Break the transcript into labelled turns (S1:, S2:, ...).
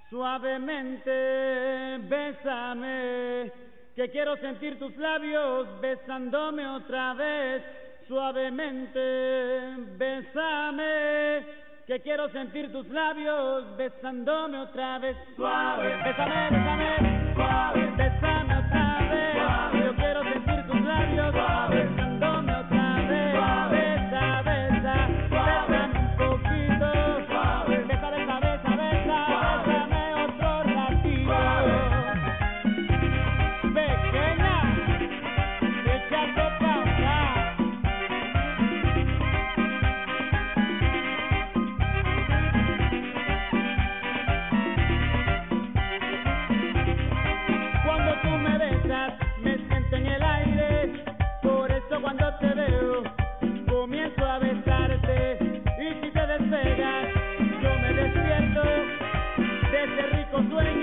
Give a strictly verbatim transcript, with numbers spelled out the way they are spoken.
S1: Suavemente, bésame, que quiero sentir tus labios besándome otra vez. Suavemente, bésame, que quiero sentir tus labios besándome otra vez. Suave, bésame, bésame, suave, bésame otra vez. Suave, yo quiero sentir tus labios suave, besándome otra vez. Suave, besa, besa, suave, bésame un poquito. Suave, besa, besa, besa, besa, suave, bésame otro ratito. Suave. Pequeña, échate pa' acá. Cuando tú me besas, me siento en el aire. Por eso cuando te veo, comienzo a besarte. Y si te despegas, yo me despierto de ese rico sueño.